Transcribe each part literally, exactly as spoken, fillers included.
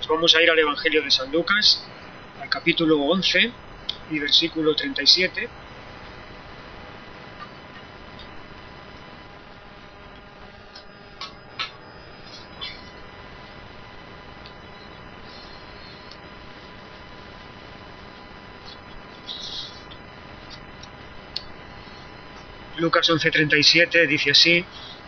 Pues vamos a ir al Evangelio de San Lucas, al capítulo once y versículo treinta y siete. Lucas once treinta y siete dice así: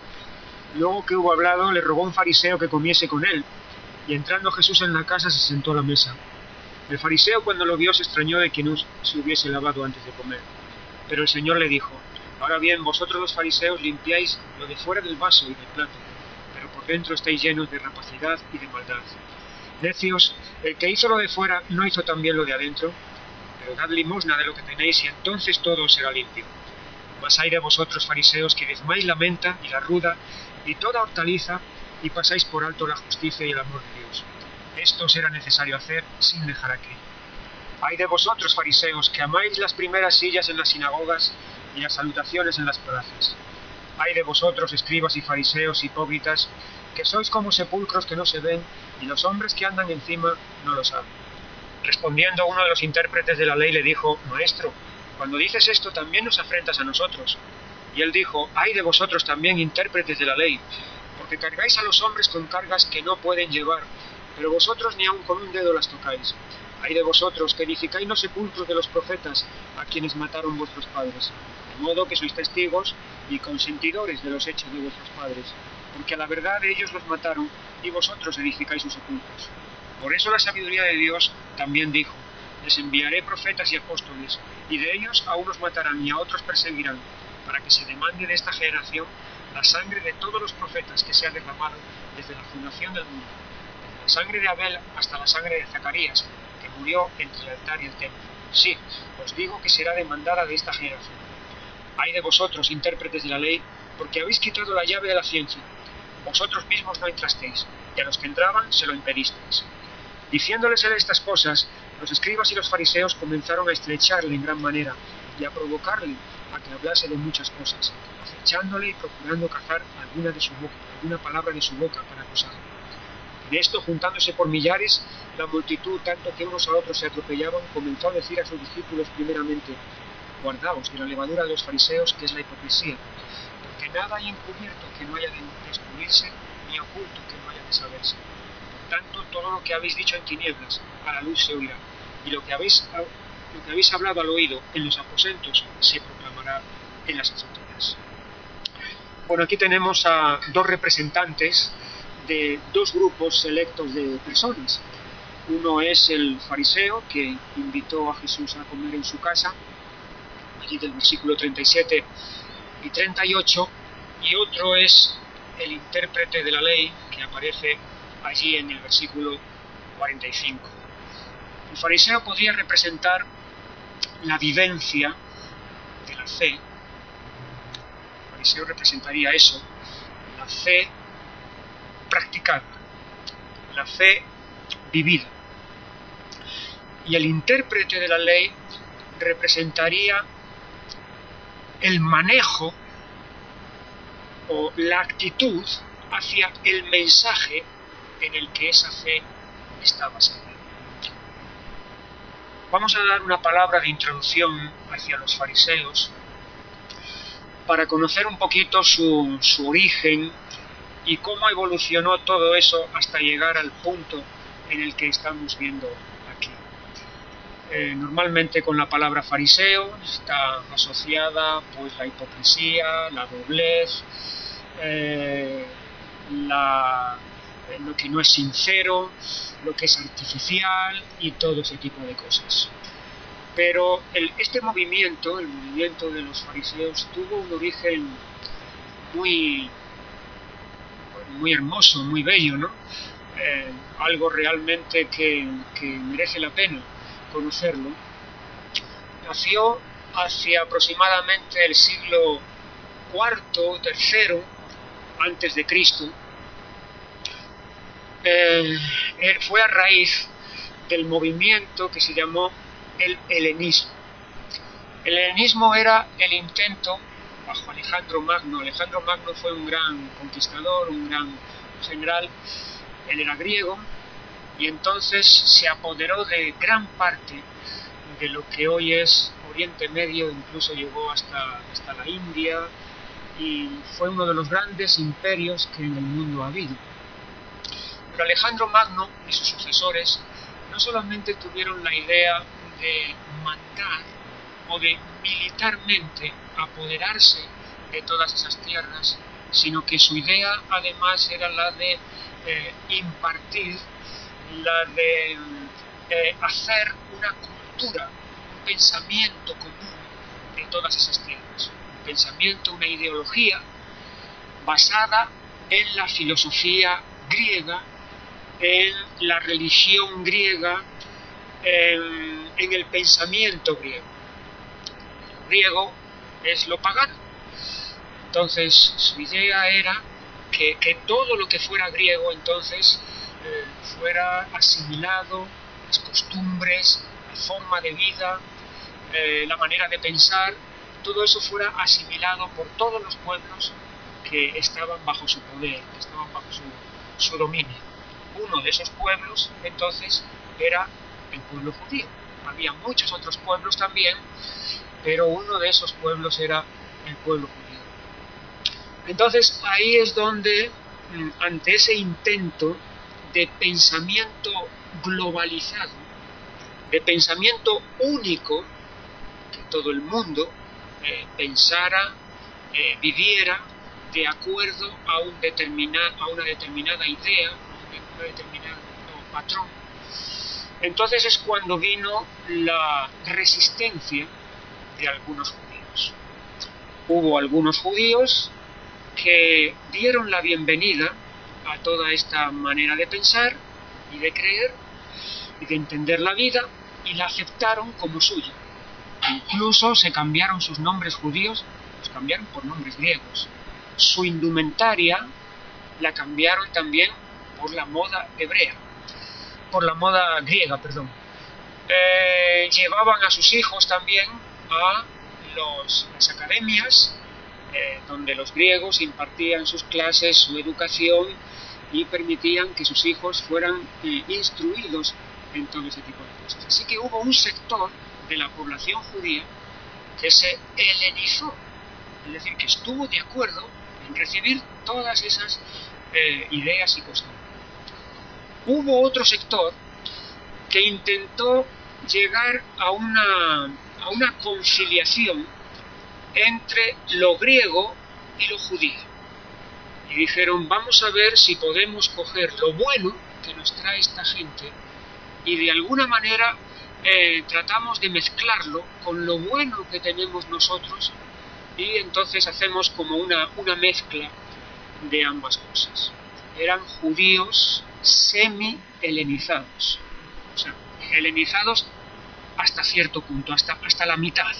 Luego que hubo hablado, le rogó un fariseo que comiese con él, y entrando Jesús en la casa se sentó a la mesa. El fariseo, cuando lo vio, se extrañó de que no se hubiese lavado antes de comer. Pero el Señor le dijo: Ahora bien, vosotros los fariseos limpiáis lo de fuera del vaso y del plato, pero por dentro estáis llenos de rapacidad y de maldad. Necios, el que hizo lo de fuera no hizo también lo de adentro. Pero dad limosna de lo que tenéis, y entonces todo será limpio. Mas hay de vosotros, fariseos, que diezmáis la menta y la ruda y toda hortaliza, y pasáis por alto la justicia y el amor de Dios. Esto será necesario hacer sin dejar aquello. Hay de vosotros, fariseos, que amáis las primeras sillas en las sinagogas y las salutaciones en las plazas. Hay de vosotros, escribas y fariseos hipócritas, que sois como sepulcros que no se ven, y los hombres que andan encima no lo saben. Respondiendo uno de los intérpretes de la ley le dijo: Maestro, cuando dices esto también nos afrentas a nosotros. Y él dijo: Ay de vosotros también, intérpretes de la ley, porque cargáis a los hombres con cargas que no pueden llevar, pero vosotros ni aun con un dedo las tocáis. Ay de vosotros, que edificáis los sepulcros de los profetas, a quienes mataron vuestros padres, de modo que sois testigos y consentidores de los hechos de vuestros padres, porque a la verdad ellos los mataron, y vosotros edificáis sus sepulcros. Por eso la sabiduría de Dios también dijo: Les enviaré profetas y apóstoles, y de ellos a unos matarán y a otros perseguirán, para que se demande de esta generación la sangre de todos los profetas que se ha derramado desde la fundación del mundo, desde la sangre de Abel hasta la sangre de Zacarías, que murió entre el altar y el templo. Sí, os digo que será demandada de esta generación. Ay de vosotros, intérpretes de la ley, porque habéis quitado la llave de la ciencia. Vosotros mismos no entrasteis, y a los que entraban se lo impedisteis. Diciéndoles él estas cosas, los escribas y los fariseos comenzaron a estrecharle en gran manera y a provocarle a que hablase de muchas cosas, acechándole y procurando cazar alguna de su boca, alguna palabra de su boca para acusarle. De esto, juntándose por millares, la multitud, tanto que unos a otros se atropellaban, comenzó a decir a sus discípulos primeramente: Guardaos de la levadura de los fariseos, que es la hipocresía, porque nada hay encubierto que no haya de descubrirse, ni oculto que no haya de saberse. Tanto todo lo que habéis dicho en tinieblas, a la luz se oirá, y lo que habéis, lo que habéis hablado al oído en los aposentos se proclamará en las azoteas. Bueno, aquí tenemos a dos representantes de dos grupos selectos de personas. Uno es el fariseo, que invitó a Jesús a comer en su casa, allí del versículo treinta y siete y treinta y ocho, y otro es el intérprete de la ley, que aparece allí en el versículo cuarenta y cinco. El fariseo podría representar la vivencia de la fe. El fariseo representaría eso, la fe practicada, la fe vivida. Y el intérprete de la ley representaría el manejo o la actitud hacia el mensaje en el que esa fe está basada. Vamos a dar una palabra de introducción hacia los fariseos para conocer un poquito su, su origen y cómo evolucionó todo eso hasta llegar al punto en el que estamos viendo aquí. Eh, normalmente con la palabra fariseo está asociada pues la hipocresía, la doblez, eh, la lo que no es sincero, lo que es artificial y todo ese tipo de cosas. Pero el, este movimiento, el movimiento de los fariseos, tuvo un origen muy, muy hermoso, muy bello, ¿no? Eh, algo realmente que, que merece la pena conocerlo. Nació hacia aproximadamente el siglo cuarto, tercero, antes de Cristo. Eh, fue a raíz del movimiento que se llamó el helenismo. El helenismo era el intento, bajo Alejandro Magno, Alejandro Magno fue un gran conquistador, un gran general, él era griego, y entonces se apoderó de gran parte de lo que hoy es Oriente Medio, incluso llegó hasta, hasta la India, y fue uno de los grandes imperios que en el mundo ha habido. Pero Alejandro Magno y sus sucesores no solamente tuvieron la idea de mandar o de militarmente apoderarse de todas esas tierras, sino que su idea además era la de eh, impartir, la de eh, hacer una cultura, un pensamiento común de todas esas tierras, un pensamiento, una ideología basada en la filosofía griega, en la religión griega, en, en el pensamiento griego. Lo griego es lo pagano. Entonces su idea era que, que todo lo que fuera griego entonces eh, fuera asimilado, las costumbres, la forma de vida, eh, la manera de pensar, todo eso fuera asimilado por todos los pueblos que estaban bajo su poder, que estaban bajo su, su dominio. Uno de esos pueblos entonces era el pueblo judío. Había muchos otros pueblos también, pero uno de esos pueblos era el pueblo judío. Entonces ahí es donde, ante ese intento de pensamiento globalizado, de pensamiento único, que todo el mundo eh, pensara, eh, viviera de acuerdo a, un determina, a una determinada idea, a un determinado patrón. Entonces es cuando vino la resistencia de algunos judíos. Hubo algunos judíos que dieron la bienvenida a toda esta manera de pensar y de creer y de entender la vida, y la aceptaron como suya. Incluso se cambiaron sus nombres judíos, los cambiaron por nombres griegos. Su indumentaria la cambiaron también por la moda hebrea, por la moda griega, perdón. Eh, llevaban a sus hijos también a los, las academias eh, donde los griegos impartían sus clases, su educación, y permitían que sus hijos fueran eh, instruidos en todo ese tipo de cosas. Así que hubo un sector de la población judía que se helenizó, es decir, que estuvo de acuerdo en recibir todas esas eh, ideas y costumbres. Hubo otro sector que intentó llegar a una, a una conciliación entre lo griego y lo judío. Y dijeron, vamos a ver si podemos coger lo bueno que nos trae esta gente y de alguna manera eh, tratamos de mezclarlo con lo bueno que tenemos nosotros, y entonces hacemos como una, una mezcla de ambas cosas. Eran judíos semi-helenizados, o sea, helenizados hasta cierto punto, hasta, hasta la mitad.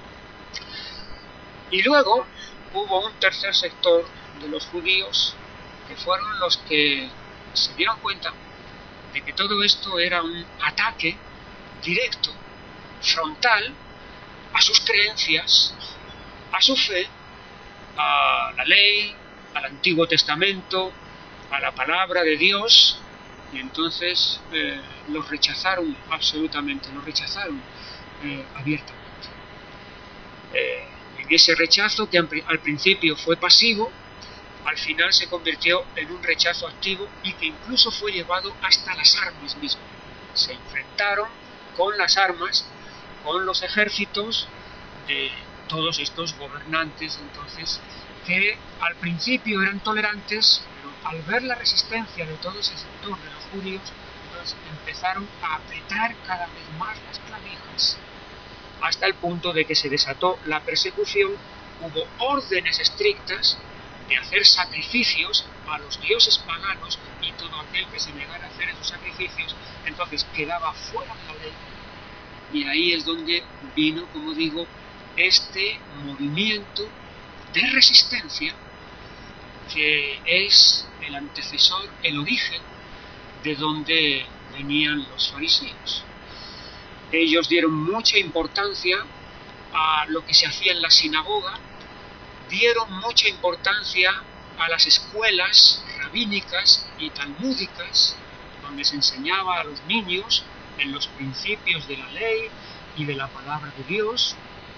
Y luego hubo un tercer sector de los judíos que fueron los que se dieron cuenta de que todo esto era un ataque directo, frontal, a sus creencias, a su fe, a la ley, al Antiguo Testamento, a la palabra de Dios, y entonces eh, los rechazaron absolutamente, los rechazaron eh, abiertamente. Eh, en ese rechazo, que al principio fue pasivo, al final se convirtió en un rechazo activo, y que incluso fue llevado hasta las armas mismas. Se enfrentaron con las armas, con los ejércitos de todos estos gobernantes, entonces, que al principio eran tolerantes, pero al ver la resistencia de todo ese sector de los judíos, entonces empezaron a apretar cada vez más las clavijas, hasta el punto de que se desató la persecución. Hubo órdenes estrictas de hacer sacrificios a los dioses paganos, y todo aquel que se negara a hacer esos sacrificios entonces quedaba fuera de la ley. Y ahí es donde vino, como digo, este movimiento de resistencia, que es el antecesor, el origen de donde venían los fariseos. Ellos dieron mucha importancia a lo que se hacía en la sinagoga, dieron mucha importancia a las escuelas rabínicas y talmúdicas, donde se enseñaba a los niños en los principios de la ley y de la palabra de Dios.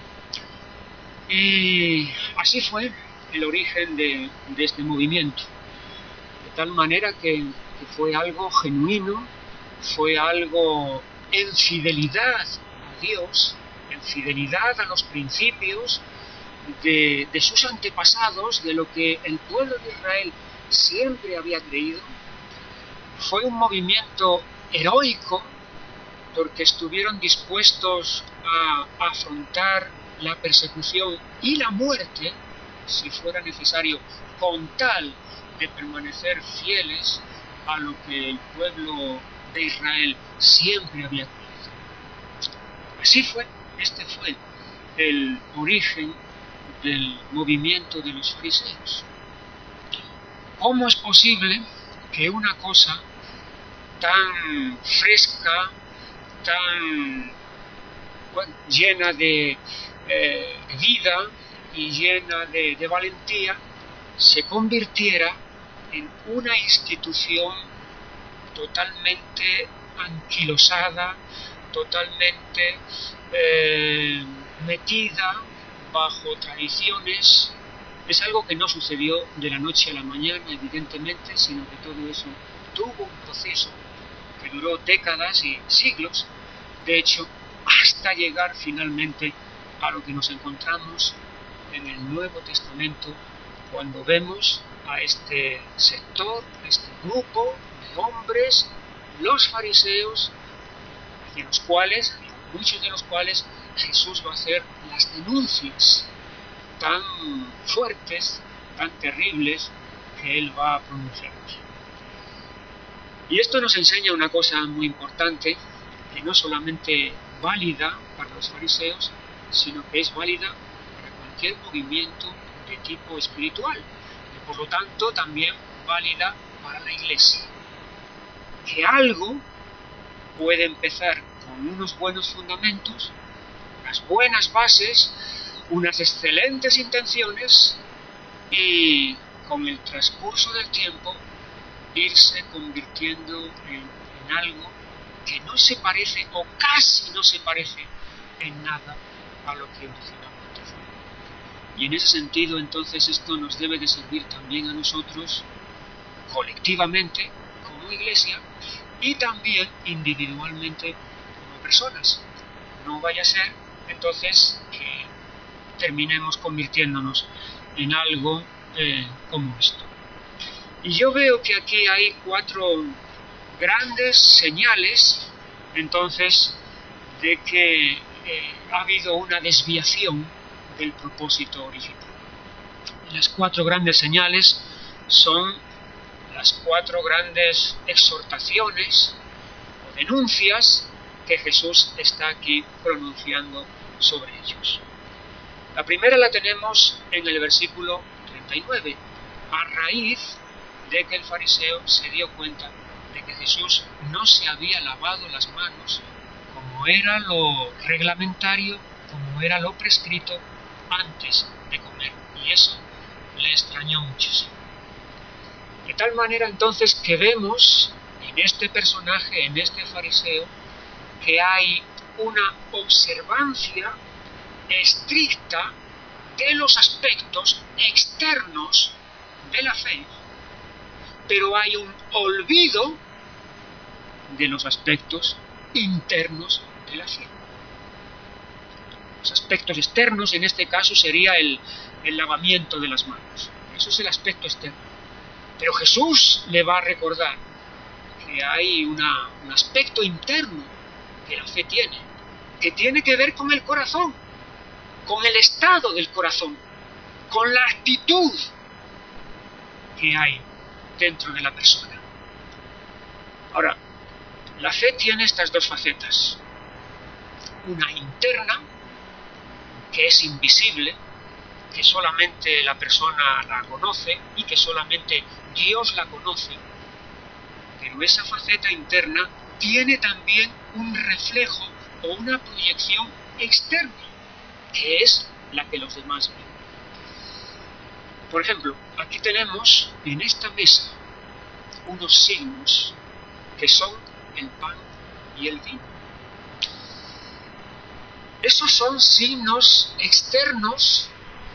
Y así fue el origen de, de este movimiento, de tal manera que, que fue algo genuino, fue algo en fidelidad a Dios, en fidelidad a los principios de, de sus antepasados, de lo que el pueblo de Israel siempre había creído. Fue un movimiento heroico, porque estuvieron dispuestos a, a afrontar la persecución y la muerte, si fuera necesario, con tal de permanecer fieles a lo que el pueblo de Israel siempre había creído. Así fue, este fue el origen del movimiento de los fariseos. ¿Cómo es posible que una cosa tan fresca, tan bueno, llena de eh, vida y llena de, de valentía, se convirtiera en una institución totalmente anquilosada, totalmente eh, metida bajo tradiciones? Es algo que no sucedió de la noche a la mañana, evidentemente, sino que todo eso tuvo un proceso que duró décadas y siglos, de hecho, hasta llegar finalmente a lo que nos encontramos en el Nuevo Testamento, cuando vemos a este sector, a este grupo de hombres, los fariseos, hacia los cuales, muchos de los cuales, Jesús va a hacer las denuncias tan fuertes, tan terribles, que él va a pronunciar. Y esto nos enseña una cosa muy importante, que no solamente válida para los fariseos, sino que es válida para cualquier movimiento de tipo espiritual, y por lo tanto también válida para la Iglesia. Que algo puede empezar con unos buenos fundamentos, unas buenas bases, unas excelentes intenciones, y con el transcurso del tiempo irse convirtiendo en, en algo que no se parece, o casi no se parece en nada a lo que originalmente fue. Y en ese sentido, entonces, esto nos debe de servir también a nosotros, colectivamente, como Iglesia, y también individualmente como personas. No vaya a ser, entonces, que terminemos convirtiéndonos en algo eh, como esto. Y yo veo que aquí hay cuatro grandes señales, entonces, de que eh, ha habido una desviación del propósito original. Las cuatro grandes señales son las cuatro grandes exhortaciones o denuncias que Jesús está aquí pronunciando sobre ellos. La primera la tenemos en el versículo treinta y nueve, a raíz de que el fariseo se dio cuenta de que Jesús no se había lavado las manos como era lo reglamentario, como era lo prescrito antes de comer. Y eso le extrañó muchísimo. De tal manera entonces que vemos en este personaje, en este fariseo, que hay una observancia estricta de los aspectos externos de la fe, pero hay un olvido de los aspectos internos de la fe. Los aspectos externos en este caso sería el, el lavamiento de las manos. Eso es el aspecto externo. Pero Jesús le va a recordar que hay una, un aspecto interno que la fe tiene, que tiene que ver con el corazón, con el estado del corazón, con la actitud que hay dentro de la persona. Ahora, la fe tiene estas dos facetas. Una interna, que es invisible, que solamente la persona la conoce y que solamente Dios la conoce. Pero esa faceta interna tiene también un reflejo o una proyección externa, que es la que los demás ven. Por ejemplo, aquí tenemos en esta mesa unos signos que son el pan y el vino. Esos son signos externos.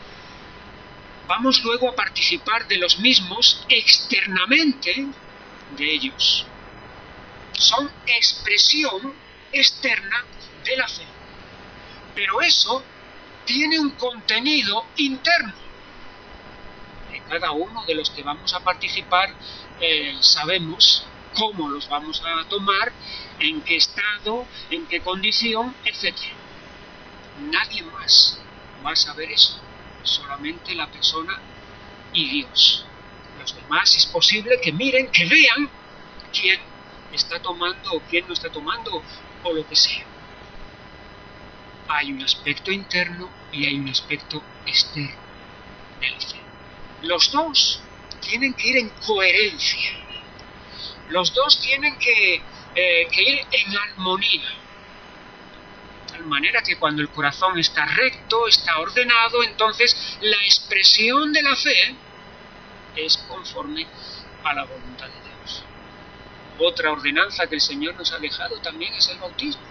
Vamos luego a participar de los mismos externamente de ellos. Son expresión externa de la fe. Pero eso tiene un contenido interno. De cada uno de los que vamos a participar eh, sabemos cómo los vamos a tomar, en qué estado, en qué condición, etcétera. Nadie más va a saber eso, solamente la persona y Dios. Los demás es posible que miren, que vean quién está tomando o quién no está tomando o lo que sea. Hay un aspecto interno y hay un aspecto externo de la fe. Los dos tienen que ir en coherencia. Los dos tienen que, eh, que ir en armonía. De tal manera que cuando el corazón está recto, está ordenado, entonces la expresión de la fe es conforme a la voluntad de Dios. Otra ordenanza que el Señor nos ha dejado también es el bautismo.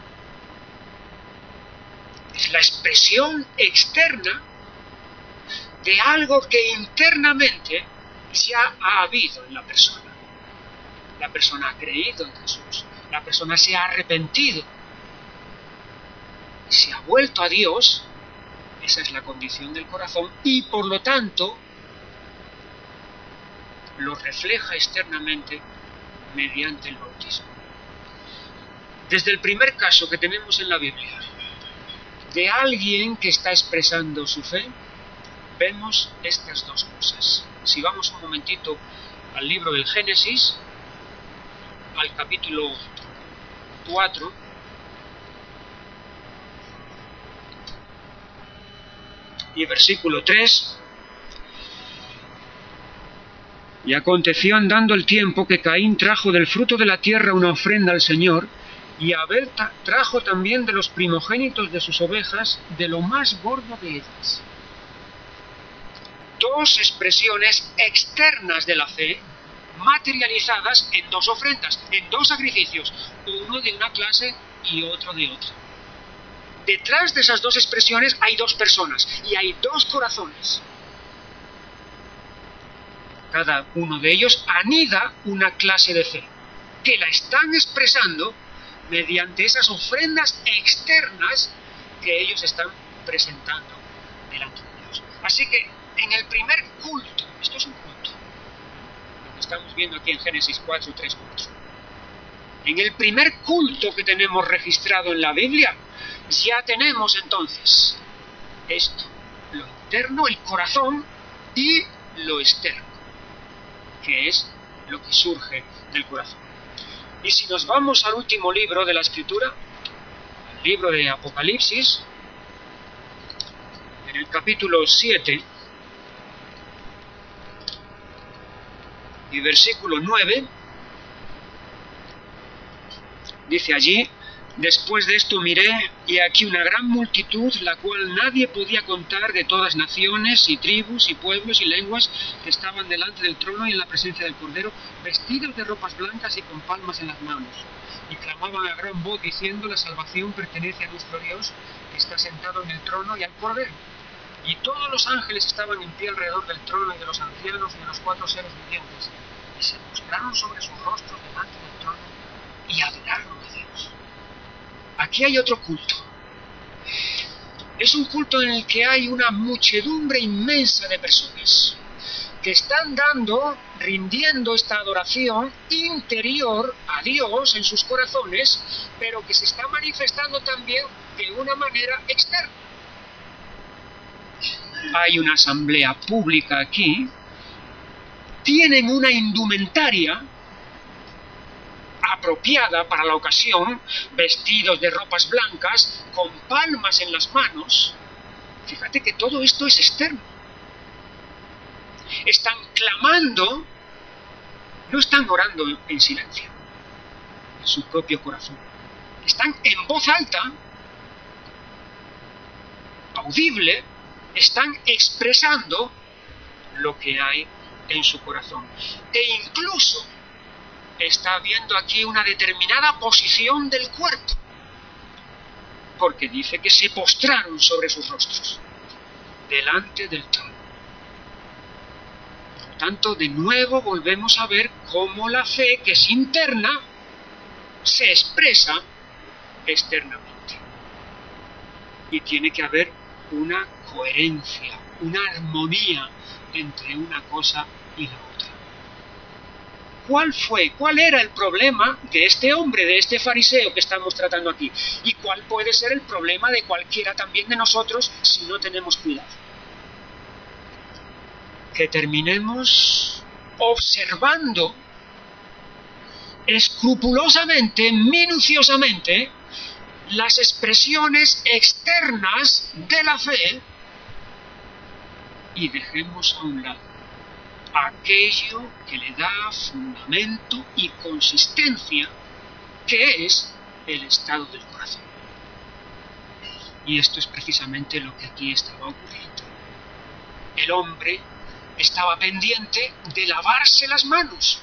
Es la expresión externa de algo que internamente ya ha habido en la persona. La persona ha creído en Jesús, la persona se ha arrepentido, se ha vuelto a Dios. Esa es la condición del corazón y por lo tanto lo refleja externamente mediante el bautismo. Desde el primer caso que tenemos en la Biblia de alguien que está expresando su fe, vemos estas dos cosas. Si vamos un momentito al libro del Génesis, al capítulo cuatro, y versículo tres. Y aconteció andando el tiempo que Caín trajo del fruto de la tierra una ofrenda al Señor, y Abel trajo también de los primogénitos de sus ovejas, de lo más gordo de ellas. Dos expresiones externas de la fe, materializadas en dos ofrendas, en dos sacrificios, uno de una clase y otro de otra. Detrás de esas dos expresiones hay dos personas y hay dos corazones. Cada uno de ellos anida una clase de fe, que la están expresando mediante esas ofrendas externas que ellos están presentando delante de Dios. Así que en el primer culto, esto es un culto, lo que estamos viendo aquí en Génesis cuatro, tres, cuatro. En el primer culto que tenemos registrado en la Biblia, ya tenemos entonces esto, lo interno, el corazón, y lo externo, que es lo que surge del corazón. Y si nos vamos al último libro de la Escritura, el libro de Apocalipsis, en el capítulo siete y versículo nueve, dice allí: después de esto miré, y aquí una gran multitud, la cual nadie podía contar, de todas naciones y tribus y pueblos y lenguas, que estaban delante del trono y en la presencia del Cordero, vestidos de ropas blancas y con palmas en las manos, y clamaban a gran voz diciendo: la salvación pertenece a nuestro Dios, que está sentado en el trono, y al Cordero. Y todos los ángeles estaban en pie alrededor del trono y de los ancianos y de los cuatro seres vivientes, y se postraron sobre sus rostros delante del trono y adoraron a Dios. Aquí hay otro culto. Es un culto en el que hay una muchedumbre inmensa de personas que están dando, rindiendo esta adoración interior a Dios en sus corazones, pero que se está manifestando también de una manera externa. Hay una asamblea pública aquí, tienen una indumentaria apropiada para la ocasión, vestidos de ropas blancas, con palmas en las manos. Fíjate que todo esto es externo. Están clamando, no están orando en silencio, en su propio corazón. Están en voz alta, audible, están expresando lo que hay en su corazón. E incluso está viendo aquí una determinada posición del cuerpo, porque dice que se postraron sobre sus rostros, delante del trono. Por lo tanto, de nuevo volvemos a ver cómo la fe, que es interna, se expresa externamente. Y tiene que haber una coherencia, una armonía entre una cosa y la otra. ¿Cuál fue, cuál era el problema de este hombre, de este fariseo que estamos tratando aquí? ¿Y cuál puede ser el problema de cualquiera también de nosotros si no tenemos cuidado? Que terminemos observando escrupulosamente, minuciosamente, las expresiones externas de la fe y dejemos a un lado aquello que le da fundamento y consistencia, que es el estado del corazón. Y esto es precisamente lo que aquí estaba ocurriendo. El hombre estaba pendiente de lavarse las manos.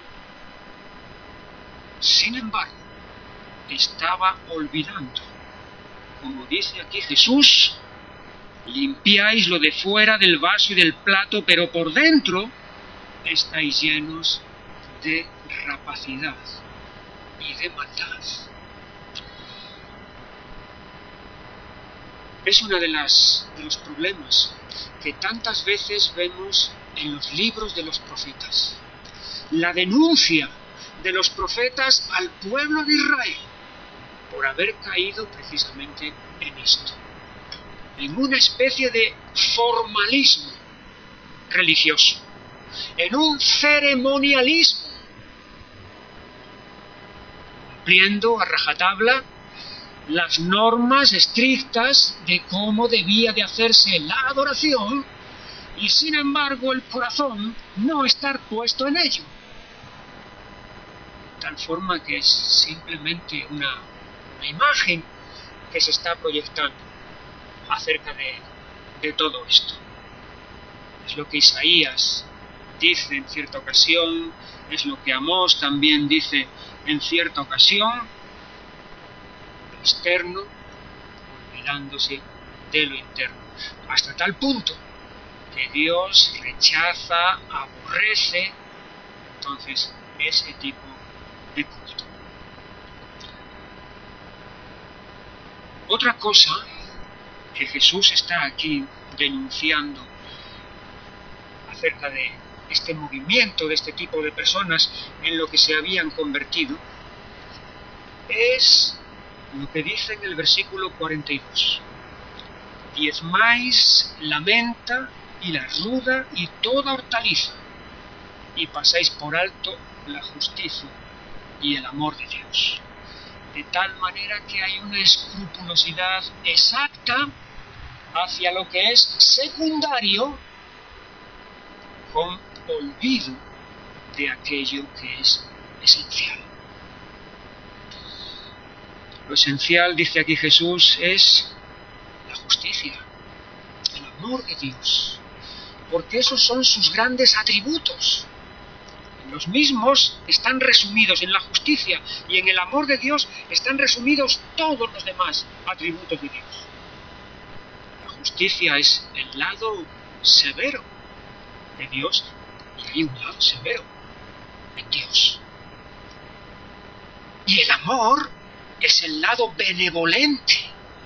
Sin embargo, estaba olvidando, como dice aquí Jesús, limpiáis lo de fuera del vaso y del plato, pero por dentro estáis llenos de rapacidad y de maldad. Es uno de, las, de los problemas que tantas veces vemos en los libros de los profetas. La denuncia de los profetas al pueblo de Israel por haber caído precisamente en esto, en una especie de formalismo religioso, en un ceremonialismo, cumpliendo a rajatabla las normas estrictas de cómo debía de hacerse la adoración, y sin embargo el corazón no estar puesto en ello, de tal forma que es simplemente una, una imagen que se está proyectando acerca de, de todo esto. Es lo que Isaías dice en cierta ocasión, es lo que Amós también dice en cierta ocasión: lo externo olvidándose de lo interno, hasta tal punto que Dios rechaza, aborrece entonces ese tipo de culto. Otra cosa que Jesús está aquí denunciando acerca de este movimiento, de este tipo de personas en lo que se habían convertido, es lo que dice en el versículo cuarenta y dos. Diezmáis la menta y la ruda y toda hortaliza, y pasáis por alto la justicia y el amor de Dios, de tal manera que hay una escrupulosidad exacta hacia lo que es secundario, con olvido de aquello que es esencial. Lo esencial, dice aquí Jesús, es la justicia, el amor de Dios, porque esos son sus grandes atributos. Los mismos están resumidos en la justicia, y en el amor de Dios están resumidos todos los demás atributos de Dios. La justicia es el lado severo de Dios, y hay un lado severo en Dios. Y el amor es el lado benevolente,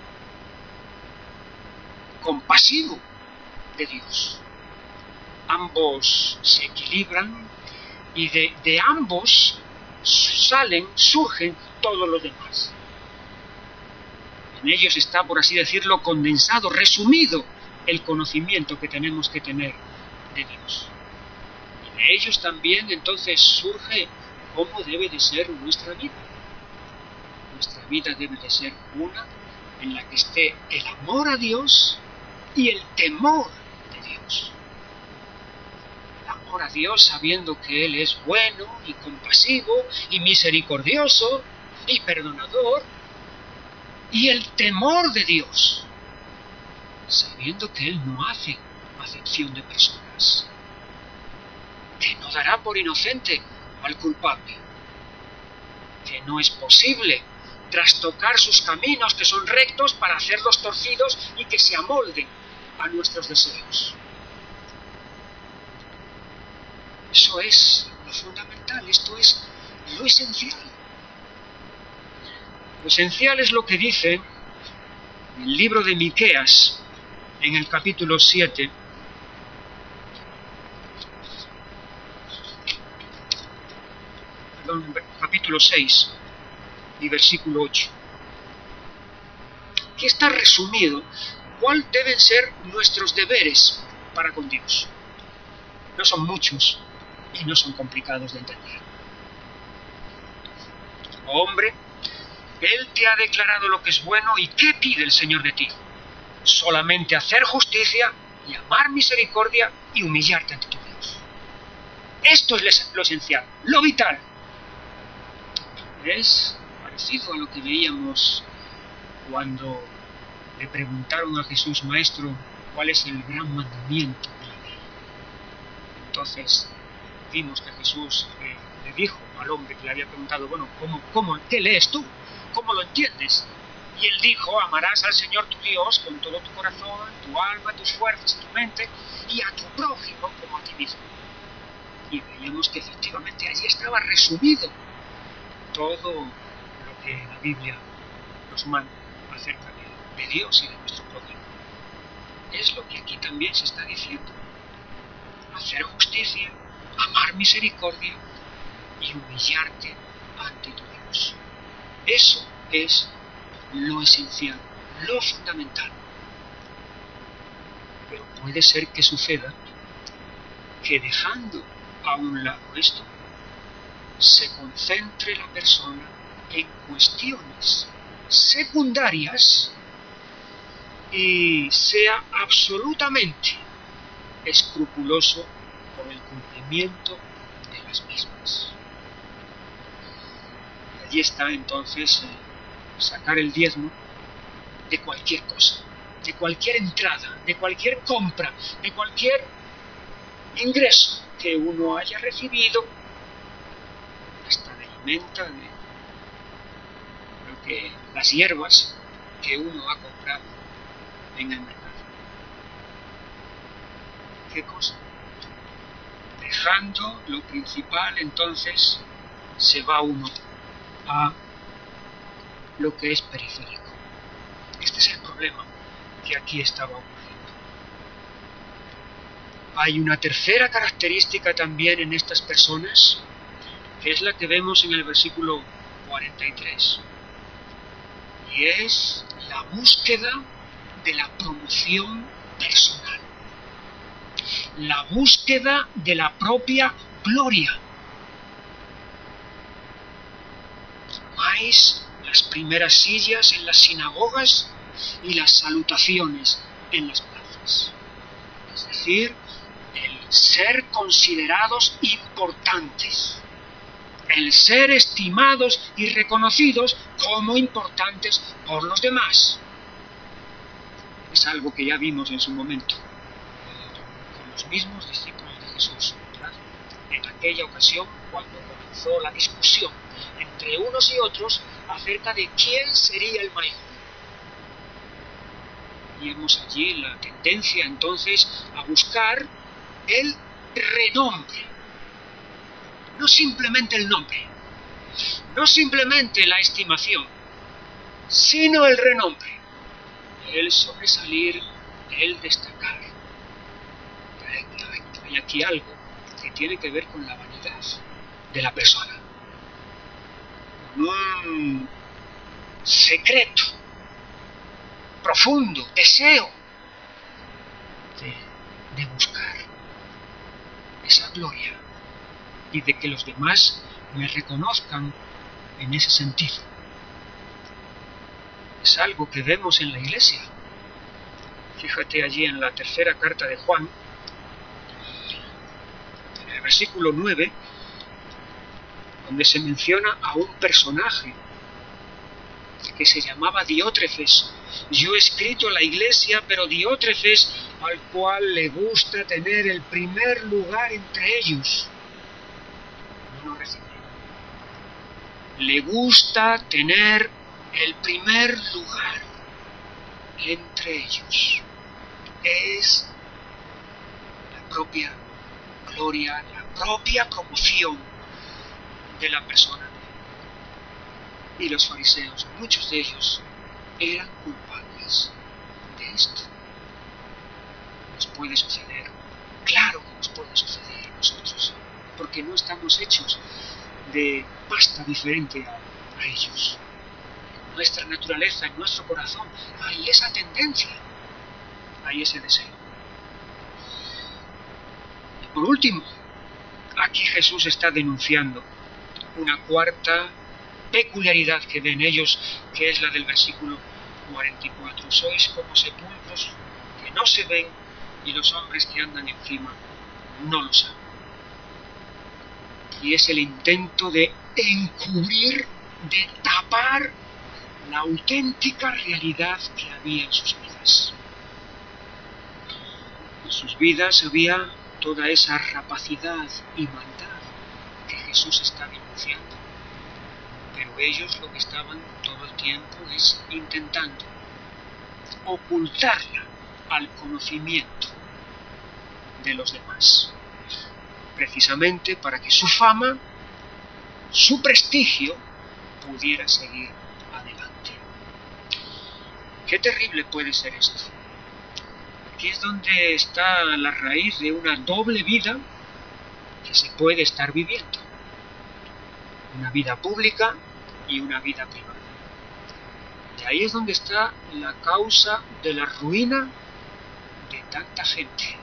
compasivo de Dios. Ambos se equilibran y de, de ambos salen, surgen todos los demás. En ellos está, por así decirlo, condensado, resumido el conocimiento que tenemos que tener de Dios. Y de ellos también entonces surge cómo debe de ser nuestra vida. Nuestra vida debe de ser una en la que esté el amor a Dios y el temor de Dios. El amor a Dios sabiendo que Él es bueno y compasivo y misericordioso y perdonador, y el temor de Dios sabiendo que Él no hace acepción de personas, que no dará por inocente al culpable, que no es posible trastocar sus caminos que son rectos para hacerlos torcidos y que se amolden a nuestros deseos. Eso es lo fundamental, esto es lo esencial. Lo esencial es lo que dice el libro de Miqueas en el capítulo siete, perdón, capítulo seis y versículo ocho. Aquí está resumido cuáles deben ser nuestros deberes para con Dios. No son muchos y no son complicados de entender. Hombre, Él te ha declarado lo que es bueno y ¿qué pide el Señor de ti? Solamente hacer justicia y amar misericordia y humillarte ante tu Dios. Esto es lo esencial, lo vital. Es parecido a lo que veíamos cuando le preguntaron a Jesús, Maestro, ¿cuál es el gran mandamiento de la ley? Entonces vimos que Jesús eh, le dijo al hombre que le había preguntado, bueno, ¿cómo, cómo, ¿qué lees tú? ¿Cómo lo entiendes? Y él dijo, amarás al Señor tu Dios con todo tu corazón, tu alma, tus fuerzas, tu mente, y a tu prójimo como a ti mismo. Y veíamos que efectivamente allí estaba resumido todo lo que la Biblia nos manda acerca de, de Dios y de nuestro prójimo. Es lo que aquí también se está diciendo. Hacer justicia, amar misericordia y humillarte ante tu Dios. Eso es lo esencial, lo fundamental. Pero puede ser que suceda que dejando a un lado esto, se concentre la persona en cuestiones secundarias y sea absolutamente escrupuloso por el cumplimiento de las mismas. Y allí está entonces eh, sacar el diezmo de cualquier cosa, de cualquier entrada, de cualquier compra, de cualquier ingreso que uno haya recibido, hasta de alimenta de lo que, las hierbas que uno ha comprado en el mercado. ¿Qué cosa? Dejando lo principal, entonces se va uno a lo que es periférico. Este es el problema que aquí estaba ocurriendo. Hay una tercera característica también en estas personas, que es la que vemos en el versículo cuarenta y tres, y es la búsqueda de la promoción personal, la búsqueda de la propia gloria. Tomáis las primeras sillas en las sinagogas y las salutaciones en las plazas, es decir, el ser considerados importantes, el ser estimados y reconocidos como importantes por los demás. Es algo que ya vimos en su momento con los mismos discípulos de Jesús, ¿verdad? En aquella ocasión cuando comenzó la discusión entre unos y otros acerca de quién sería el mayor. Y vemos allí la tendencia entonces a buscar el renombre, no simplemente el nombre, no simplemente la estimación, sino el renombre, el sobresalir, el destacar. Hay, hay, hay aquí algo que tiene que ver con la vanidad de la persona, un secreto, profundo deseo de, de buscar esa gloria y de que los demás me reconozcan en ese sentido. Es algo que vemos en la Iglesia. Fíjate allí en la tercera carta de Juan, en el versículo nueve, donde se menciona a un personaje que se llamaba Diótrefes. Yo he escrito a la Iglesia, pero Diótrefes, al cual le gusta tener el primer lugar entre ellos, no lo recibió. le gusta tener el primer lugar entre ellos. Es la propia gloria, la propia promoción de la persona. Y los fariseos, muchos de ellos, eran culpables de esto. Nos puede suceder, claro que nos puede suceder a nosotros, porque no estamos hechos de pasta diferente a, a ellos. En nuestra naturaleza, en nuestro corazón, hay esa tendencia, hay ese deseo. Y por último, aquí Jesús está denunciando una cuarta peculiaridad que ven ellos, que es la del versículo cuarenta y cuatro. Sois como sepulcros que no se ven y los hombres que andan encima no lo saben. Y es el intento de encubrir, de tapar la auténtica realidad que había en sus vidas. En sus vidas había toda esa rapacidad y maldad que Jesús está denunciando. Pero ellos lo que estaban todo el tiempo es intentando ocultarla al conocimiento de los demás, precisamente para que su fama, su prestigio, pudiera seguir adelante. Qué terrible puede ser esto. Aquí es donde está la raíz de una doble vida que se puede estar viviendo. Una vida pública y una vida privada. Y ahí es donde está la causa de la ruina de tanta gente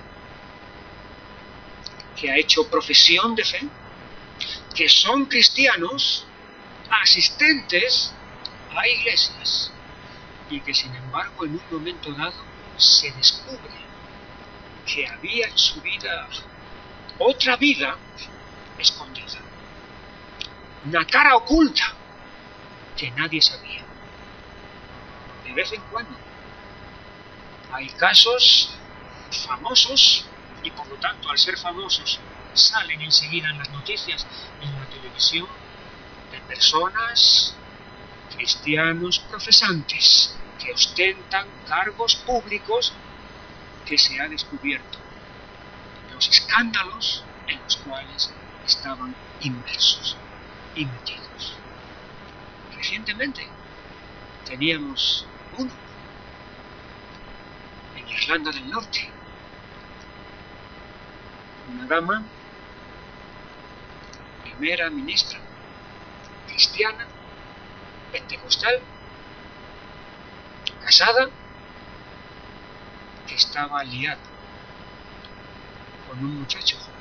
que ha hecho profesión de fe, que son cristianos, asistentes a iglesias, y que sin embargo en un momento dado se descubre que había en su vida otra vida escondida, una cara oculta que nadie sabía. De vez en cuando hay casos famosos y por lo tanto al ser famosos salen enseguida en las noticias, en la televisión, de personas, cristianos profesantes que ostentan cargos públicos, que se ha descubierto los escándalos en los cuales estaban inmersos y metidos. Recientemente teníamos uno en Irlanda del Norte, una dama, primera ministra, cristiana, pentecostal, casada, que estaba liada con un muchacho joven.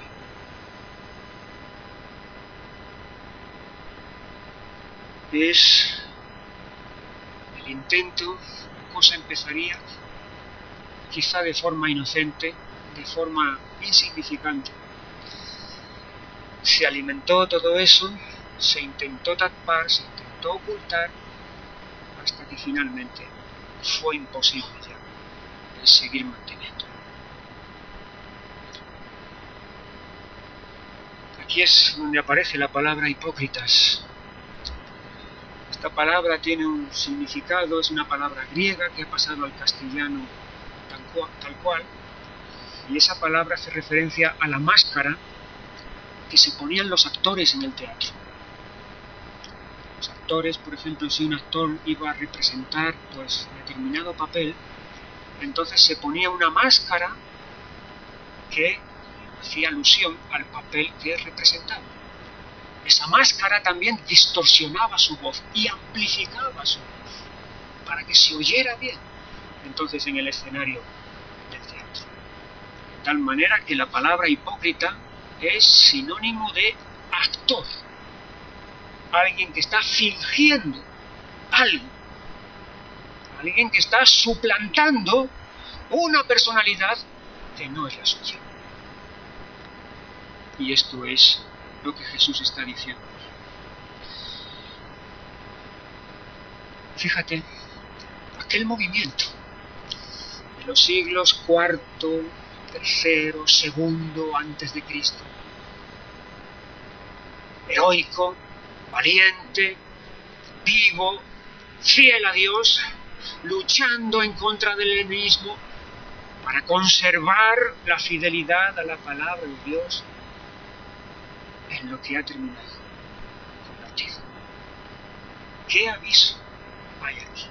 Es el intento, la cosa empezaría quizá de forma inocente, de forma insignificante. Se alimentó todo eso, se intentó tapar, se intentó ocultar, hasta que finalmente fue imposible ya el seguir manteniendo. Aquí es donde aparece la palabra hipócritas. Esta palabra tiene un significado, es una palabra griega que ha pasado al castellano tal cual, tal cual, y esa palabra hace referencia a la máscara que se ponían los actores en el teatro. Los actores, por ejemplo, si un actor iba a representar pues determinado papel, entonces se ponía una máscara que hacía alusión al papel que representaba. Esa máscara también distorsionaba su voz y amplificaba su voz para que se oyera bien entonces en el escenario del teatro. De tal manera que la palabra hipócrita es sinónimo de actor, alguien que está fingiendo algo, alguien que está suplantando una personalidad que no es la suya. Y esto es lo que Jesús está diciendo. Fíjate, aquel movimiento de los siglos cuarto, tercero, segundo antes de Cristo, heroico, valiente, vivo, fiel a Dios, luchando en contra del enemismo para conservar la fidelidad a la palabra de Dios en lo que ha terminado convertido. ¿Qué aviso hay aquí?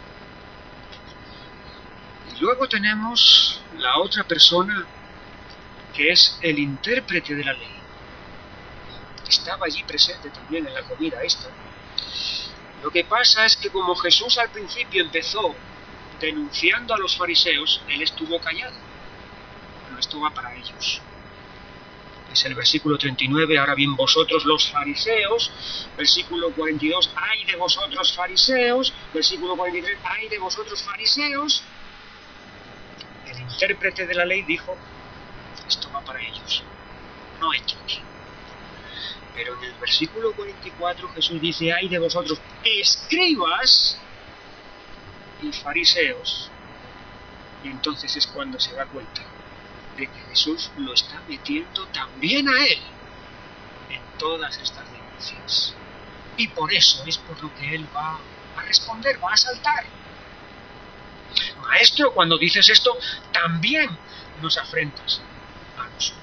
Y luego tenemos la otra persona, que es el intérprete de la ley. Estaba allí presente también en la comida esta. Lo que pasa es que como Jesús al principio empezó denunciando a los fariseos, él estuvo callado. No esto va para ellos. Es el versículo treinta y nueve, ahora bien vosotros los fariseos, versículo cuarenta y dos, ay de vosotros fariseos, versículo cuarenta y tres, ay de vosotros fariseos. El intérprete de la ley dijo, esto va para ellos, no entro aquí. Pero en el versículo cuarenta y cuatro Jesús dice, ay de vosotros escribas y fariseos. Y entonces es cuando se da cuenta de que Jesús lo está metiendo también a él en todas estas denuncias. Y por eso es por lo que él va a responder, va a saltar. Maestro, cuando dices esto, también nos afrentas a nosotros.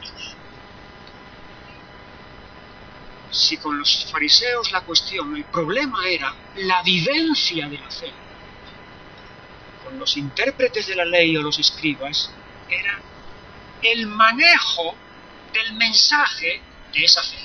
Si con los fariseos la cuestión, el problema era la vivencia de la fe, con los intérpretes de la ley o los escribas, era el manejo del mensaje de esa fe.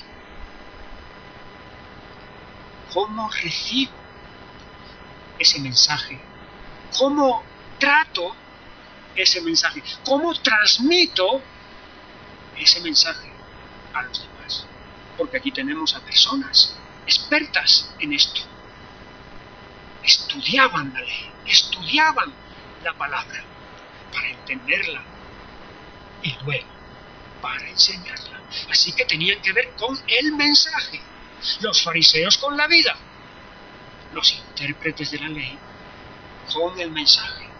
¿Cómo recibo ese mensaje? ¿Cómo trato ese mensaje? ¿Cómo transmito ese mensaje a los demás? Porque aquí tenemos a personas expertas en esto. Estudiaban la ley, estudiaban la palabra para entenderla y luego para enseñarla. Así que tenían que ver con el mensaje. Los fariseos con la vida, los intérpretes de la ley con el mensaje.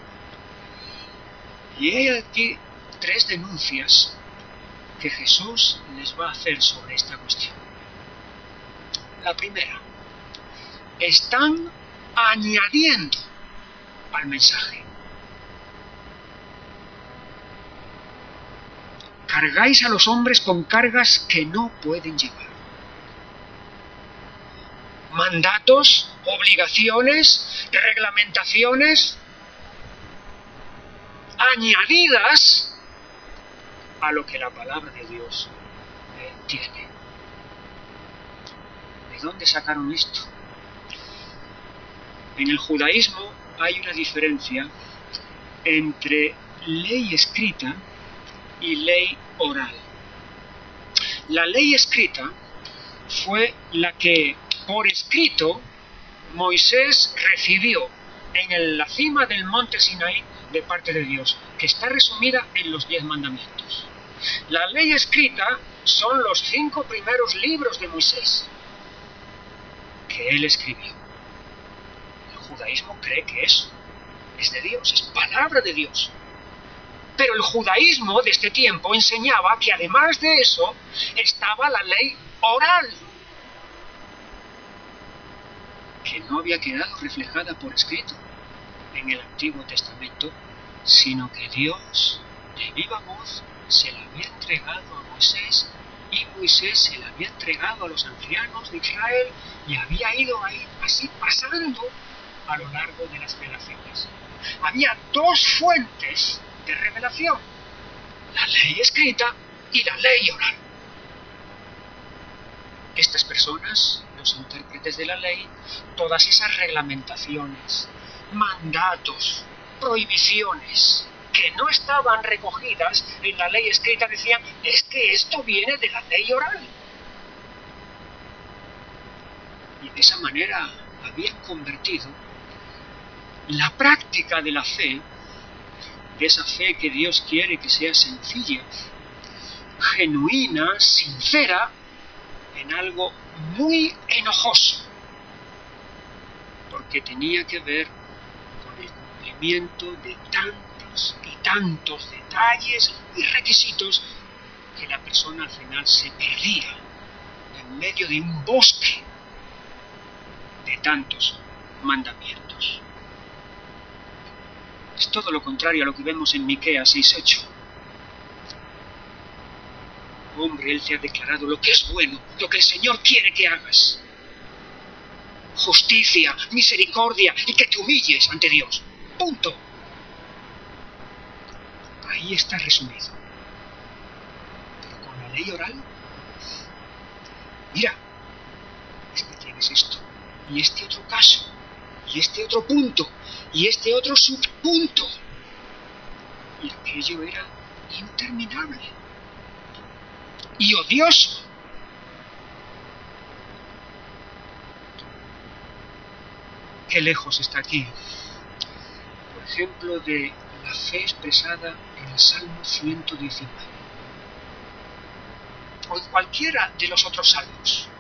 Y hay aquí tres denuncias que Jesús les va a hacer sobre esta cuestión. La primera, están añadiendo al mensaje. Cargáis a los hombres con cargas que no pueden llevar. Mandatos, obligaciones, reglamentaciones añadidas a lo que la palabra de Dios eh, tiene. ¿De dónde sacaron esto? En el judaísmo hay una diferencia entre ley escrita y ley oral. La ley escrita fue la que por escrito Moisés recibió en la cima del monte Sinaí de parte de Dios, que está resumida en los diez mandamientos. La ley escrita son los cinco primeros libros de Moisés que él escribió. El judaísmo cree que eso es de Dios, es palabra de Dios. Pero el judaísmo de este tiempo enseñaba que además de eso estaba la ley oral, que no había quedado reflejada por escrito en el Antiguo Testamento, sino que Dios, de viva voz, se la había entregado a Moisés, y Moisés se la había entregado a los ancianos de Israel, y había ido ahí así pasando a lo largo de las generaciones. Había dos fuentes de revelación, la ley escrita y la ley oral. Estas personas, los intérpretes de la ley, todas esas reglamentaciones, mandatos, prohibiciones que no estaban recogidas en la ley escrita, decían, es que esto viene de la ley oral. Y de esa manera habían convertido la práctica de la fe, de esa fe que Dios quiere que sea sencilla, genuina, sincera, en algo muy enojoso, porque tenía que ver con el cumplimiento de tantos y tantos detalles y requisitos que la persona al final se perdía en medio de un bosque tantos mandamientos. Es todo lo contrario a lo que vemos en Miqueas seis ocho. Hombre, Él te ha declarado lo que es bueno, lo que el Señor quiere que hagas. Justicia, misericordia y que te humilles ante Dios. Punto. Ahí está resumido. Pero con la ley oral, mira, es que tienes esto, y este otro caso, y este otro punto, y este otro subpunto. Y aquello era interminable y odioso. Qué lejos está aquí, por ejemplo, de la fe expresada en el Salmo ciento diecinueve, o en cualquiera de los otros salmos,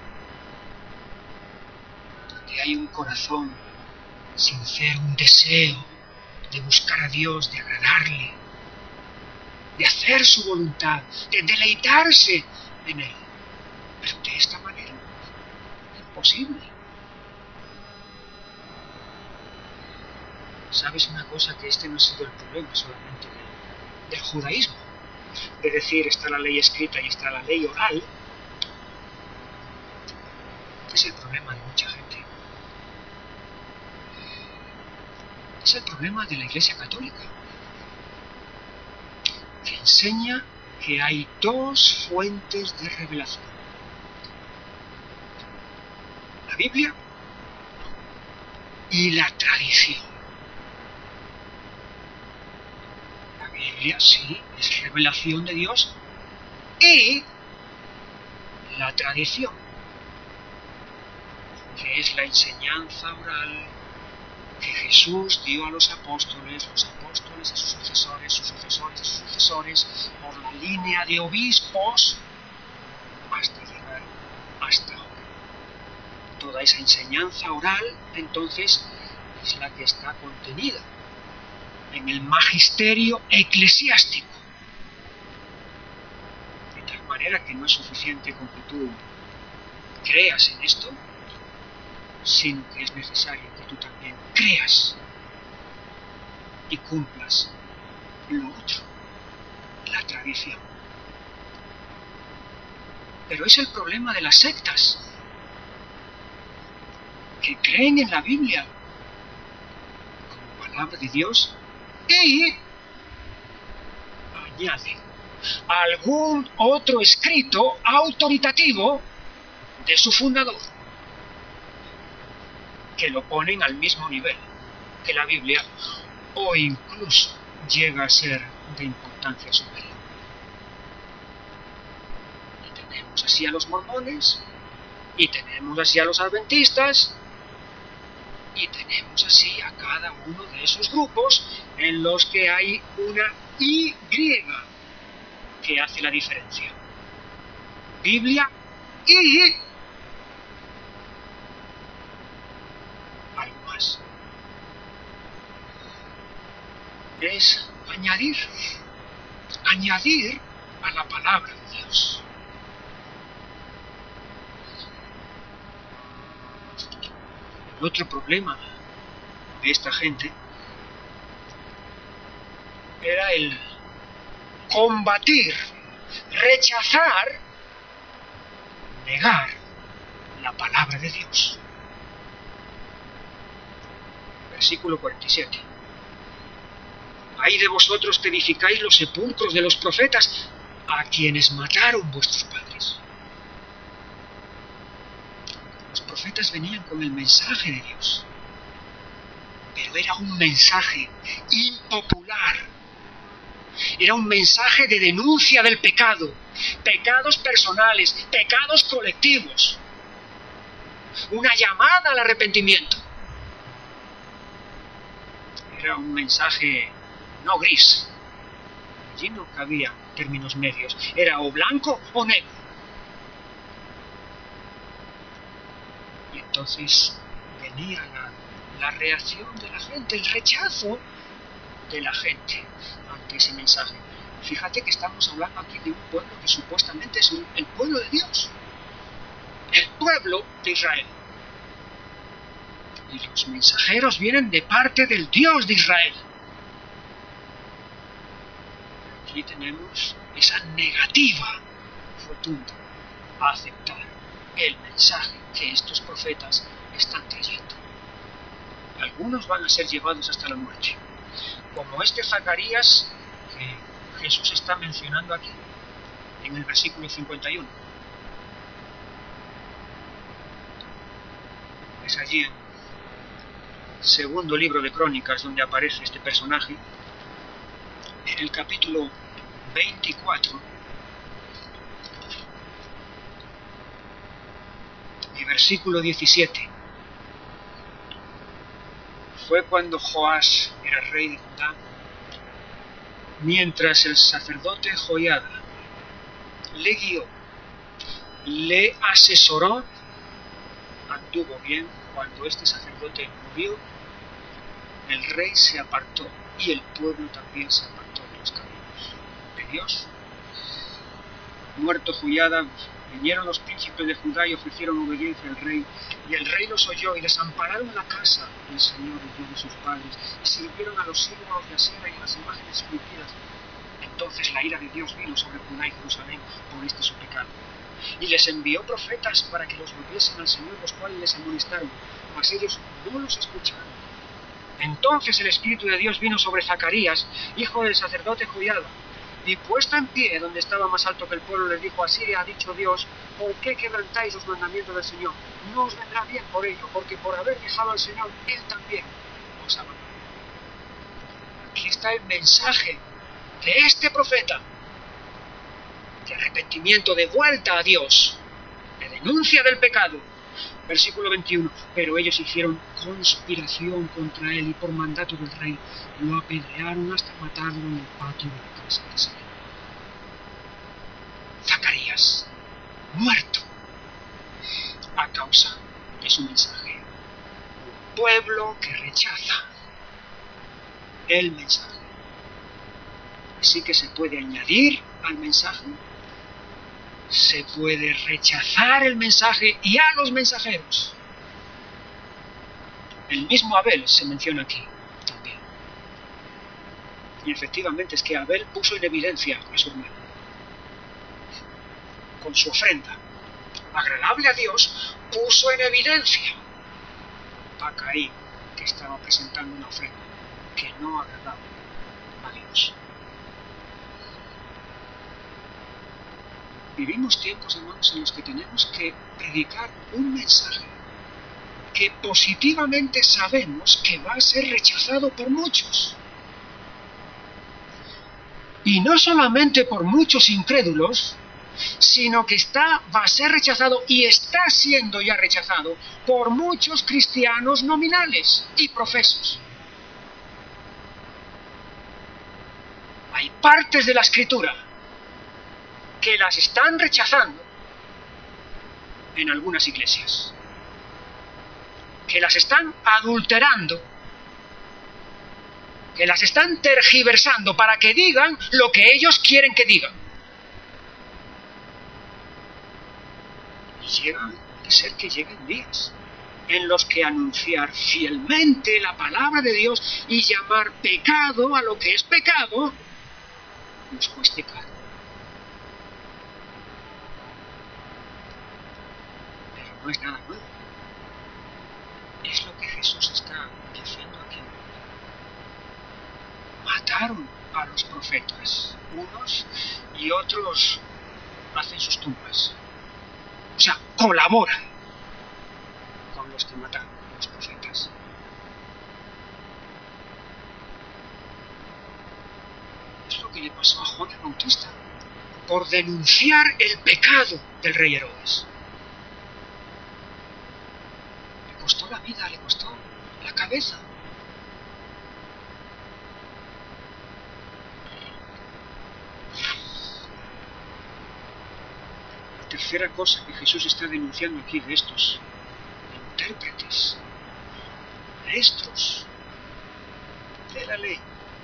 donde hay un corazón sincero, un deseo de buscar a Dios, de agradarle, de hacer su voluntad, de deleitarse en Él. Pero de esta manera, imposible. ¿Sabes una cosa? Que este no ha sido el problema solamente del, del judaísmo. De decir, está la ley escrita y está la ley oral. Es el problema de mucha gente. Es el problema de la Iglesia Católica, que enseña que hay dos fuentes de revelación: la Biblia y la tradición. La Biblia sí es revelación de Dios, y la tradición, que es la enseñanza oral que Jesús dio a los apóstoles, los apóstoles a sus sucesores, sus sucesores a sus sucesores, por la línea de obispos, hasta llegar hasta ahora. Toda esa enseñanza oral, entonces, es la que está contenida en el magisterio eclesiástico. De tal manera que no es suficiente con que tú creas en esto, sino que es necesario que tú también creas y cumplas lo otro, la tradición. Pero es el problema de las sectas, que creen en la Biblia como palabra de Dios y añaden algún otro escrito autoritativo de su fundador, que lo ponen al mismo nivel que la Biblia, o incluso llega a ser de importancia superior. Y tenemos así a los mormones, y tenemos así a los adventistas, y tenemos así a cada uno de esos grupos en los que hay una Y que hace la diferencia. Biblia y algo más. Es añadir, añadir a la palabra de Dios. El otro problema de esta gente era el combatir, rechazar, negar la palabra de Dios. Versículo cuarenta y siete. Ay de vosotros que edificáis los sepulcros de los profetas, a quienes mataron vuestros padres. Los profetas venían con el mensaje de Dios, pero era un mensaje impopular. Era un mensaje de denuncia del pecado, pecados personales, pecados colectivos, una llamada al arrepentimiento. Era un mensaje no gris. Allí no cabía términos medios. Era o blanco o negro. Y entonces venía la, la reacción de la gente, el rechazo de la gente ante ese mensaje. Fíjate que estamos hablando aquí de un pueblo que supuestamente es el pueblo de Dios, el pueblo de Israel. y los mensajeros vienen de parte del Dios de Israel. Aquí tenemos esa negativa rotunda a aceptar el mensaje que estos profetas están trayendo. Algunos van a ser llevados hasta la muerte, como este Zacarías que Jesús está mencionando aquí, en el versículo cincuenta y uno. Es allí en el segundo libro de Crónicas donde aparece este personaje, en el capítulo veinticuatro y versículo diecisiete. Fue cuando Joás era rey de Judá, mientras el sacerdote Joiada le guió, le asesoró, anduvo bien. Cuando este sacerdote murió, el rey se apartó y el pueblo también se apartó de los caminos de Dios. Muerto Joiada, vinieron los príncipes de Judá y ofrecieron obediencia al rey, y el rey los oyó y desampararon la casa del Señor, el Dios de sus padres, y sirvieron a los ídolos de Asera y a las imágenes esculpidas. Entonces la ira de Dios vino sobre Judá y Jerusalén por este su pecado, y les envió profetas para que los volviesen al Señor, los cuales les amonestaron, mas ellos no los escucharon. Entonces el Espíritu de Dios vino sobre Zacarías, hijo del sacerdote Joiada, y puesto en pie donde estaba más alto que el pueblo, les dijo: así ha dicho Dios, ¿por qué quebrantáis los mandamientos del Señor? No os vendrá bien por ello, porque por haber dejado al Señor, Él también os abandonará. Aquí está el mensaje de este profeta, de arrepentimiento, de vuelta a Dios, de denuncia del pecado. Versículo veintiuno. Pero ellos hicieron conspiración contra él y por mandato del rey lo apedrearon hasta matarlo en el patio de la casa del Señor. Zacarías, muerto a causa de su mensaje. Un pueblo que rechaza el mensaje. Así que se puede añadir al mensaje, se puede rechazar el mensaje y a los mensajeros. El mismo Abel se menciona aquí también. Y efectivamente es que Abel puso en evidencia a su hermano con su ofrenda agradable a Dios, puso en evidencia a Caín, que estaba presentando una ofrenda que no agradaba a Dios. Vivimos tiempos, hermanos, en los que tenemos que predicar un mensaje que positivamente sabemos que va a ser rechazado por muchos. Y no solamente por muchos incrédulos, sino que está, va a ser rechazado y está siendo ya rechazado por muchos cristianos nominales y profesos. Hay partes de la Escritura que las están rechazando en algunas iglesias, que las están adulterando, que las están tergiversando para que digan lo que ellos quieren que digan. Y llega, puede ser que lleguen días en los que anunciar fielmente la palabra de Dios y llamar pecado a lo que es pecado nos cueste caro. Pero no es nada nuevo. Es lo que Jesús está diciendo aquí. Mataron a los profetas, unos y otros hacen sus tumbas. O sea, colaboran con los que mataron a los profetas. Es lo que le pasó a Juan el Bautista por denunciar el pecado del rey Herodes. Le costó la vida, le costó la cabeza. La tercera cosa que Jesús está denunciando aquí de estos intérpretes, maestros de la ley,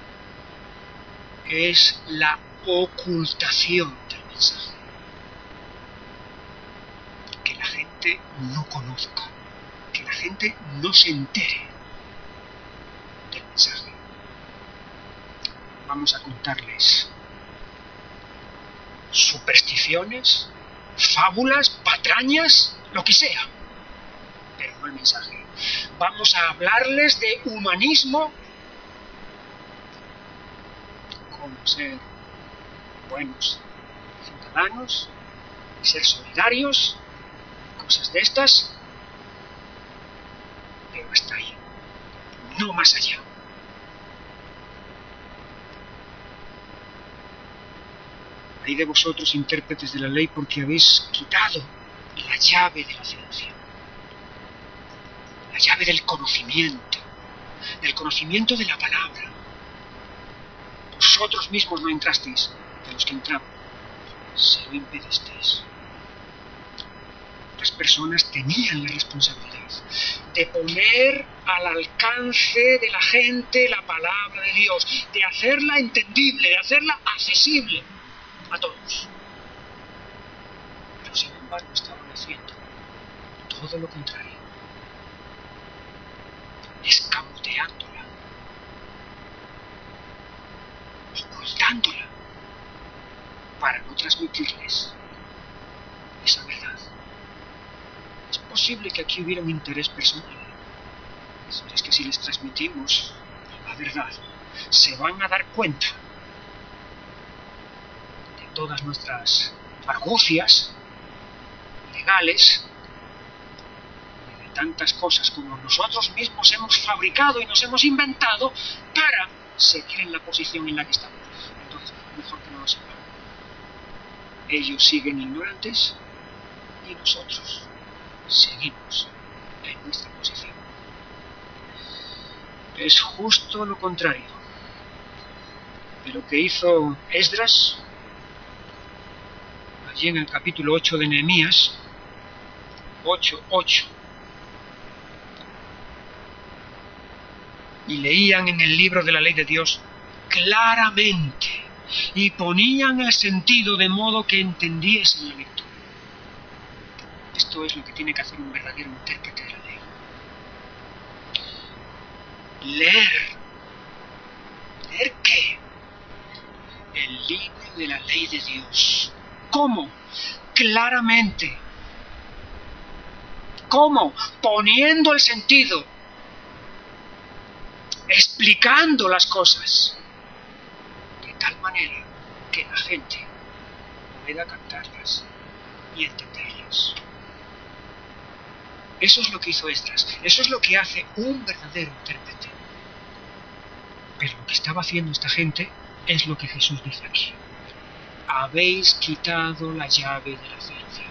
es la ocultación del mensaje. Que la gente no conozca, que la gente gente no se entere del mensaje. Vamos a contarles supersticiones, fábulas, patrañas, lo que sea, pero no el mensaje. Vamos a hablarles de humanismo, cómo ser buenos ciudadanos, ser solidarios, cosas de estas, pero hasta ahí, no más allá. Hay de vosotros, intérpretes de la ley, porque habéis quitado la llave de la ciencia, la llave del conocimiento, del conocimiento de la palabra. Vosotros mismos no entrasteis, de los que entraban, se lo impedisteis. Otras personas tenían la responsabilidad de poner al alcance de la gente la palabra de Dios, de hacerla entendible, de hacerla accesible a todos. Pero sin embargo estaban haciendo todo lo contrario, escamoteándola, ocultándola, para no transmitirles esa verdad. Es posible que aquí hubiera un interés personal. Es que si les transmitimos la verdad, se van a dar cuenta de todas nuestras argucias legales, de tantas cosas como nosotros mismos hemos fabricado y nos hemos inventado para seguir en la posición en la que estamos. Entonces, mejor que no lo sepamos. Ellos siguen ignorantes y nosotros seguimos en nuestra posición. Es justo lo contrario de lo que hizo Esdras allí en el capítulo ocho de Nehemías, ocho, ocho. Y leían en el libro de la ley de Dios claramente y ponían el sentido de modo que entendiesen la lectura. Esto es lo que tiene que hacer un verdadero intérprete de la ley. Leer. ¿Leer qué? El libro de la ley de Dios. ¿Cómo? Claramente. ¿Cómo? Poniendo el sentido. Explicando las cosas. De tal manera que la gente pueda captarlas y entenderlas. Eso es lo que hizo Esdras. Eso es lo que hace un verdadero intérprete. Pero lo que estaba haciendo esta gente es lo que Jesús dice aquí. Habéis quitado la llave de la ciencia.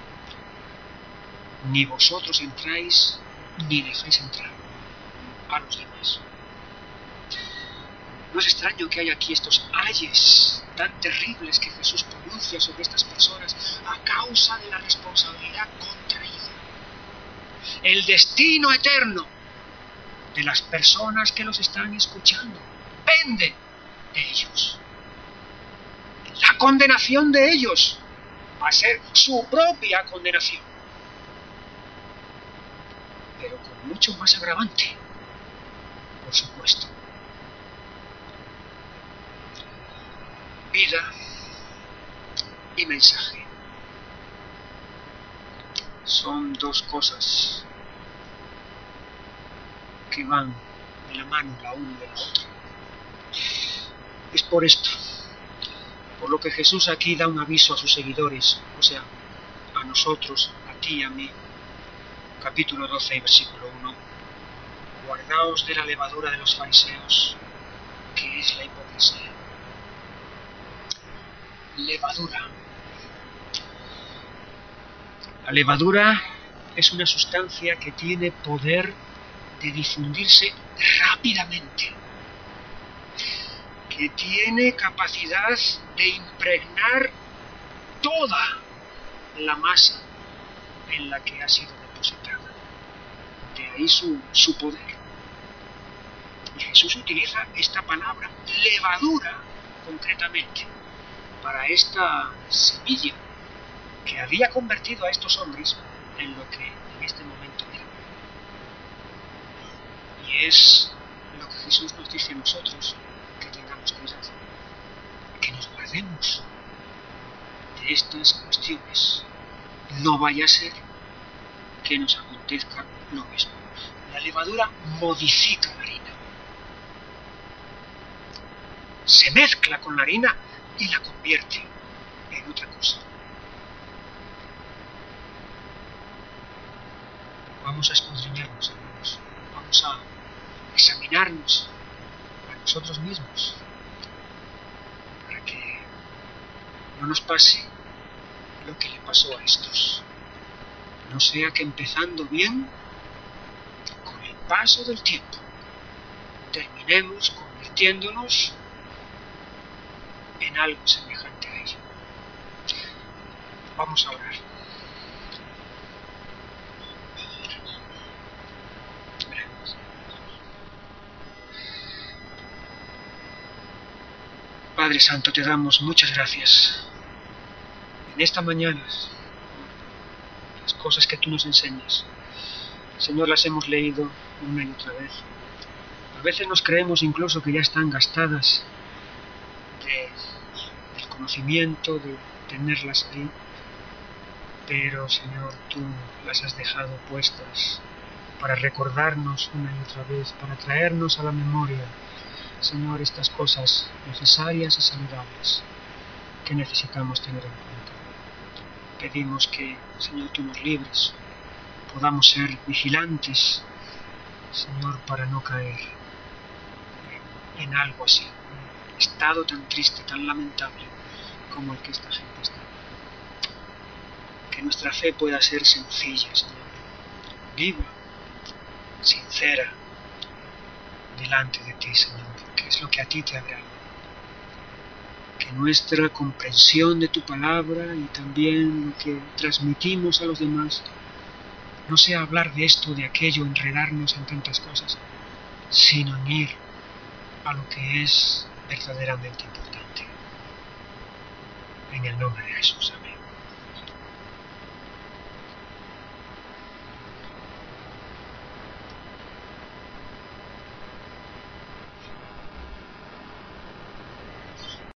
Ni vosotros entráis, ni dejáis entrar a los demás. No es extraño que haya aquí estos ayes tan terribles que Jesús pronuncia sobre estas personas a causa de la responsabilidad contraída. El destino eterno de las personas que los están escuchando pende de ellos. La condenación de ellos va a ser su propia condenación, pero con mucho más agravante, por supuesto. Vida y mensaje son dos cosas que van de la mano la una de la otra. Es por esto, por lo que Jesús aquí da un aviso a sus seguidores, o sea, a nosotros, a ti y a mí. Capítulo doce y versículo uno. Guardaos de la levadura de los fariseos, que es la hipocresía. Levadura. La levadura es una sustancia que tiene poder de difundirse rápidamente, que tiene capacidad de impregnar toda la masa en la que ha sido depositada. De ahí su, su poder. Y Jesús utiliza esta palabra, levadura, concretamente, para esta semilla que había convertido a estos hombres en lo que en este momento eran. Y es lo que Jesús nos dice a nosotros, que tengamos cuidado, que nos guardemos de estas cuestiones. No vaya a ser que nos acontezca lo mismo. La levadura modifica la harina. Se mezcla con la harina y la convierte en otra cosa. Vamos a escudriñarnos, hermanos. Vamos a examinarnos a nosotros mismos para que no nos pase lo que le pasó a estos. No sea que empezando bien, con el paso del tiempo, terminemos convirtiéndonos en algo semejante a ello. Vamos a orar. Padre Santo, te damos muchas gracias en esta mañana por las cosas que tú nos enseñas. Señor, las hemos leído una y otra vez. A veces nos creemos incluso que ya están gastadas de, del conocimiento, de tenerlas ahí, pero Señor, tú las has dejado puestas para recordarnos una y otra vez, para traernos a la memoria, Señor, estas cosas necesarias y saludables que necesitamos tener en cuenta. Pedimos que, Señor, tú nos libres, podamos ser vigilantes, Señor, para no caer en, en algo así, un estado tan triste, tan lamentable como el que esta gente está. Que nuestra fe pueda ser sencilla, Señor, viva, sincera, delante de ti, Señor, que es lo que a ti te agrada. Que nuestra comprensión de tu palabra y también lo que transmitimos a los demás no sea hablar de esto, de aquello, enredarnos en tantas cosas, sino en ir a lo que es verdaderamente importante. En el nombre de Jesús, amén.